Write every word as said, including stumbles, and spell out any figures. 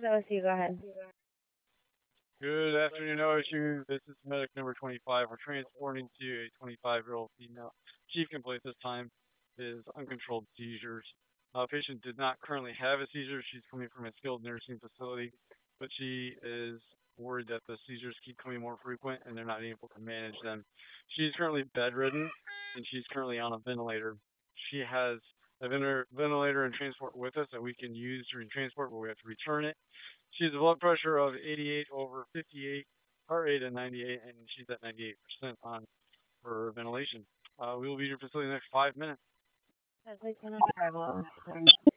O S U, go ahead. Good afternoon, O S U. This is medic number twenty-five. We're transporting to a twenty-five-year-old female. Chief complaint this time is uncontrolled seizures. Uh, patient did not currently have a seizure. She's coming from a skilled nursing facility, but she is worried that the seizures keep coming more frequent and they're not able to manage them. She's currently bedridden and she's currently on a ventilator. She has a ventilator and transport with us that we can use during transport, but we have to return it. She has a blood pressure of eighty-eight over fifty-eight, heart rate at ninety-eight, and she's at ninety-eight percent on her ventilation. Uh, we will be at your facility in the next five minutes. Please come on arrival.